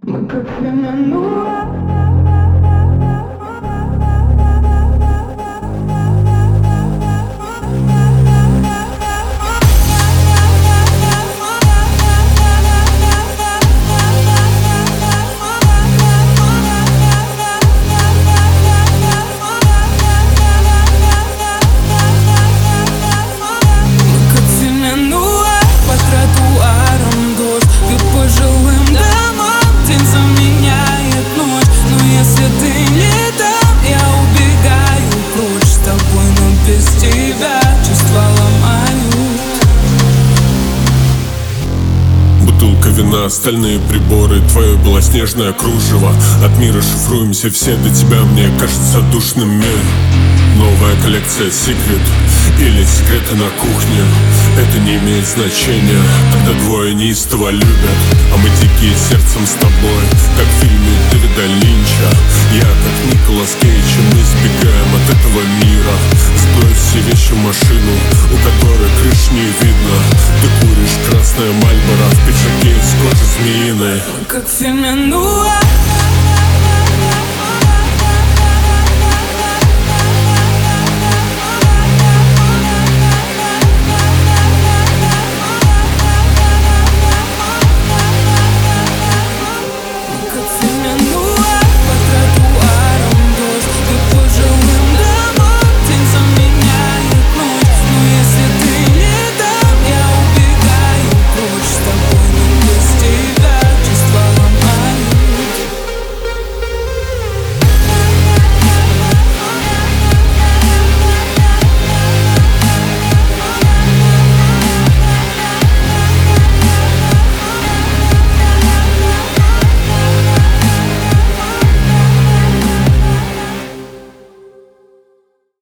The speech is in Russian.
Мы как феноменуа. Бутылка вина, остальные приборы, твое белоснежное кружево. От мира шифруемся все, до тебя мне кажется душным мир. Новая коллекция Secret или секреты на кухне, это не имеет значения, когда двое неистово любят. А мы дикие сердцем с тобой, как в фильме Дэвида Линча. Я как Николас Кейдж, и мы сбегаем от этого мира. Сбрось все вещи в машину, у которой крыш не видно. Ты куришь красное Мальборо в пиджаке из кожи змеиной. Как в фильме «Нуа».